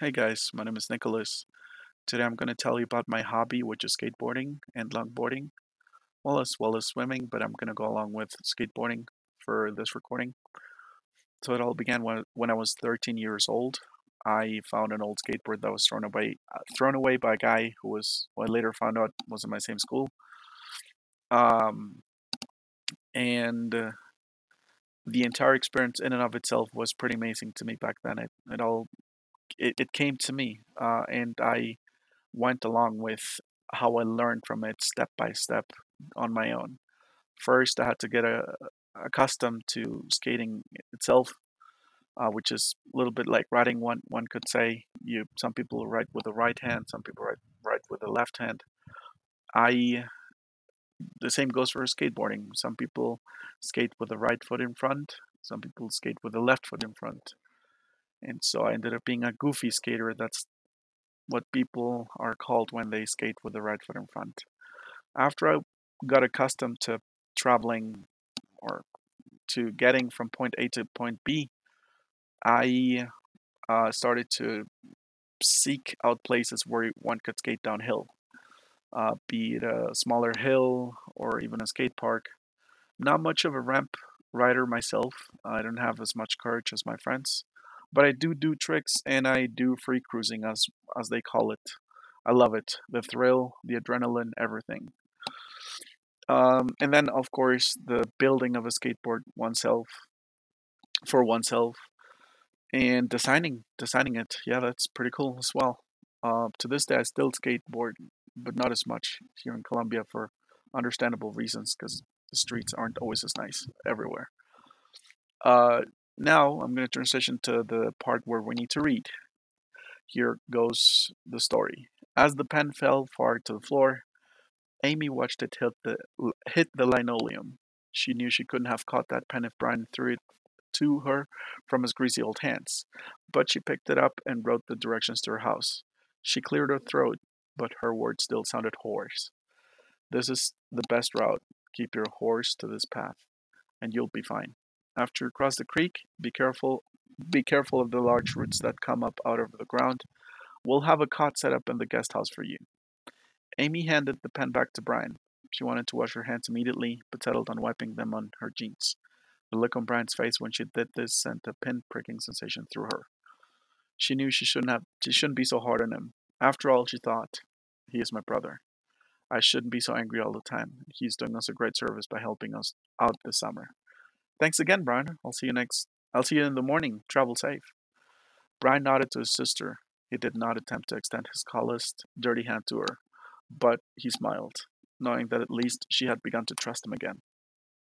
Hey guys, my name is Nicholas. Today I'm going to tell you about my hobby, which is skateboarding and longboarding, well as swimming, but I'm going to go along with skateboarding for this recording. So it all began when I was 13 years old. I found an old skateboard that was thrown away by a guy who I later found out was in my same school. Um, and the entire experience in and of itself was pretty amazing to me back then. It came to me, and I went along with how I learned from it step by step on my own. First, I had to get accustomed to skating itself, which is a little bit like riding. One could say some people ride with the right hand, some people ride with the left hand. I The same goes for skateboarding. Some people skate with the right foot in front, some people skate with the left foot in front, and so I ended up being a goofy skater. That's what people are called when they skate with the right foot in front. After I got accustomed to traveling or to getting from point A to point B, I started to seek out places where one could skate downhill, be it a smaller hill or even a skate park. Not much of a ramp rider myself. I don't have as much courage as my friends, but I do tricks and I do free cruising as they call it. I love it. The thrill, the adrenaline, everything. And then, of course, the building of a skateboard oneself, and designing it. Yeah, that's pretty cool as well. To this day, I still skateboard, but not as much here in Colombia for understandable reasons, because the streets aren't always as nice everywhere. Uh, Now I'm going to transition to the part where we need to read. Here goes the story. As the pen fell far to the floor, Amy watched it hit the linoleum. She knew she couldn't have caught that pen if Brian threw it to her from his greasy old hands, but she picked it up and wrote the directions to her house. She cleared her throat, but her words still sounded hoarse. This is the best route. Keep your horse to this path, and you'll be fine. After you cross the creek, be careful of the large roots that come up out of the ground. We'll have a cot set up in the guest house for you. Amy handed the pen back to Brian. She wanted to wash her hands immediately, but settled on wiping them on her jeans. The look on Brian's face when she did this sent a pin-pricking sensation through her. She knew she shouldn't be so hard on him. After all, she thought, he is my brother. I shouldn't be so angry all the time. He's doing us a great service by helping us out this summer. Thanks again, Brian. I'll see you in the morning. Travel safe. Brian nodded to his sister. He did not attempt to extend his calloused, dirty hand to her, but he smiled, knowing that at least she had begun to trust him again.